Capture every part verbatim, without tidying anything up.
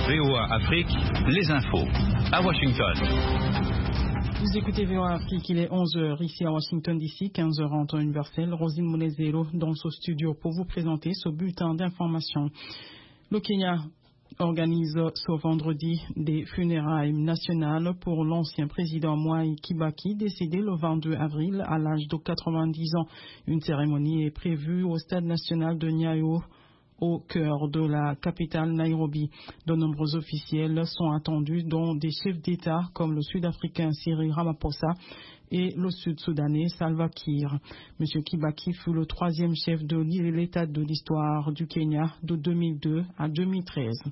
V O A Afrique, les infos. À Washington. Vous écoutez V O A Afrique, il est onze heures ici à Washington D C, quinze heures en temps universel. Rosine Monezero dans ce studio pour vous présenter ce bulletin d'information. Le Kenya organise ce vendredi des funérailles nationales pour l'ancien président Mwai Kibaki, décédé le vingt-deux avril à l'âge de quatre-vingt-dix ans. Une cérémonie est prévue au stade national de Nyayo, au cœur de la capitale Nairobi. De nombreux officiels sont attendus, dont des chefs d'État comme le Sud-Africain Cyril Ramaphosa et le Sud-Soudanais Salva Kiir. Monsieur Kibaki fut le troisième chef de l'État de l'histoire du Kenya de deux mille deux à deux mille treize.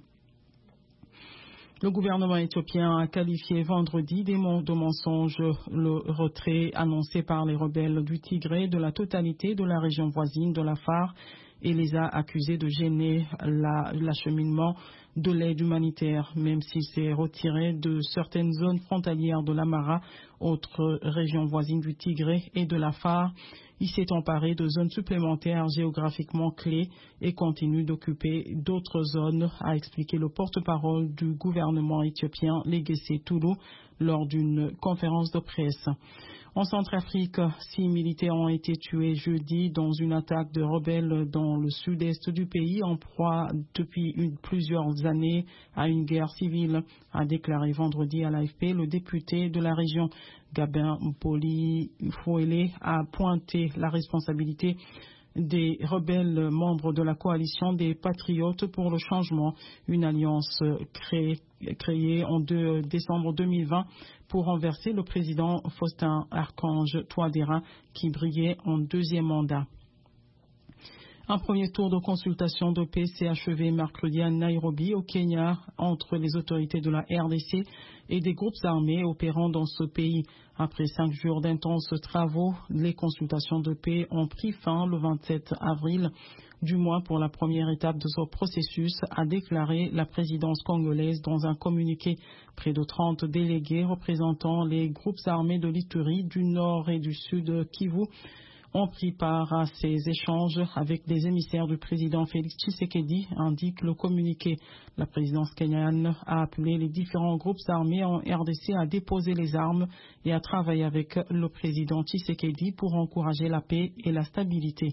Le gouvernement éthiopien a qualifié vendredi des mots de mensonge le retrait annoncé par les rebelles du Tigré de la totalité de la région voisine de l'Afar et les a accusés de gêner la, l'acheminement de l'aide humanitaire, même s'il s'est retiré de certaines zones frontalières de l'Amara, autre région voisine du Tigré et de l'Afar. Il s'est emparé de zones supplémentaires géographiquement clés et continue d'occuper d'autres zones, a expliqué le porte-parole du gouvernement éthiopien, Legesse Tulu, lors d'une conférence de presse. En Centrafrique, six militaires ont été tués jeudi dans une attaque de rebelles dans le sud-est du pays, en proie depuis une, plusieurs années à une guerre civile, a déclaré vendredi à l'A F P le député de la région. Gabin Mpoli-Fouele a pointé la responsabilité des rebelles membres de la coalition des Patriotes pour le changement, une alliance créée, créée en deux décembre deux mille vingt pour renverser le président Faustin Archange Touadéra qui brillait en deuxième mandat. Un premier tour de consultation de paix s'est achevé mercredi à Nairobi, au Kenya, entre les autorités de la R D C et des groupes armés opérant dans ce pays. Après cinq jours d'intenses travaux, les consultations de paix ont pris fin le vingt-sept avril, du moins pour la première étape de ce processus, a déclaré la présidence congolaise dans un communiqué. Près de trente délégués représentant les groupes armés de l'Ituri, du Nord et du Sud Kivu ont pris part à ces échanges avec des émissaires du président Félix Tshisekedi, indique le communiqué. La présidence kenyane a appelé les différents groupes armés en R D C à déposer les armes et à travailler avec le président Tshisekedi pour encourager la paix et la stabilité.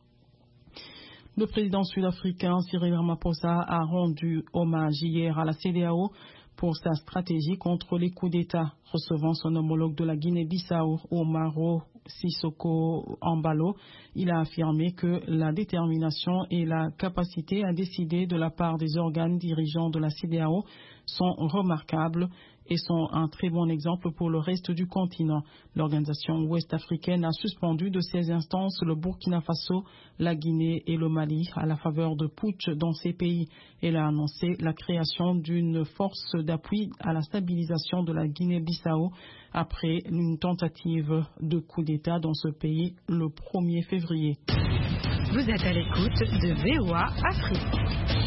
Le président sud-africain Cyril Ramaphosa a rendu hommage hier à la C E D E A O pour sa stratégie contre les coups d'État, recevant son homologue de la Guinée-Bissau, Omaro Sissoko Embalo. Il a affirmé que la détermination et la capacité à décider de la part des organes dirigeants de la C E D E A O sont remarquables et sont un très bon exemple pour le reste du continent. L'organisation ouest-africaine a suspendu de ses instances le Burkina Faso, la Guinée et le Mali à la faveur de putsch dans ces pays. Elle a annoncé la création d'une force d'appui à la stabilisation de la Guinée-Bissau après une tentative de coup d'État dans ce pays le premier février. Vous êtes à l'écoute de V O A Afrique.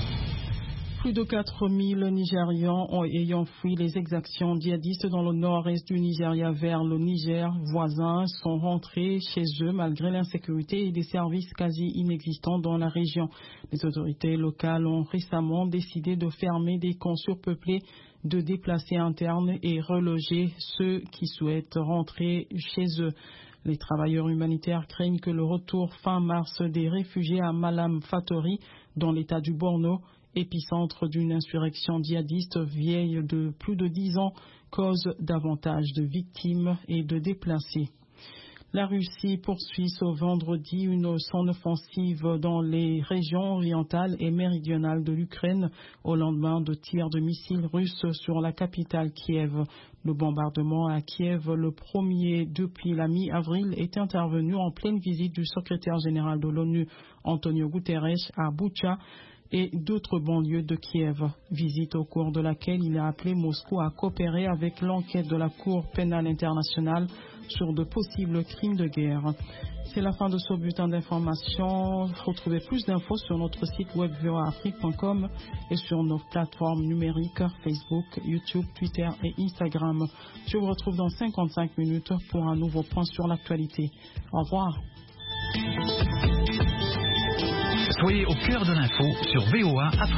Plus de quatre mille Nigérians ont, ayant fui les exactions djihadistes dans le nord-est du Nigeria vers le Niger voisin sont rentrés chez eux malgré l'insécurité et des services quasi inexistants dans la région. Les autorités locales ont récemment décidé de fermer des camps surpeuplés, de déplacer internes et reloger ceux qui souhaitent rentrer chez eux. Les travailleurs humanitaires craignent que le retour fin mars des réfugiés à Malam Fatori, dans l'état du Borno, épicentre d'une insurrection djihadiste vieille de plus de dix ans, cause davantage de victimes et de déplacés. La Russie poursuit ce vendredi une son offensive dans les régions orientales et méridionales de l'Ukraine au lendemain de tirs de missiles russes sur la capitale Kiev. Le bombardement à Kiev, le premier depuis la mi-avril, est intervenu en pleine visite du secrétaire général de l'ONU, Antonio Guterres, à Boutcha et d'autres banlieues de Kiev. Visite au cours de laquelle il a appelé Moscou à coopérer avec l'enquête de la Cour pénale internationale sur de possibles crimes de guerre. C'est la fin de ce bulletin d'information. Retrouvez plus d'infos sur notre site web v o a afrique point com et sur nos plateformes numériques Facebook, YouTube, Twitter et Instagram. Je vous retrouve dans cinquante-cinq minutes pour un nouveau point sur l'actualité. Au revoir. Soyez au cœur de l'info sur V O A Afrique.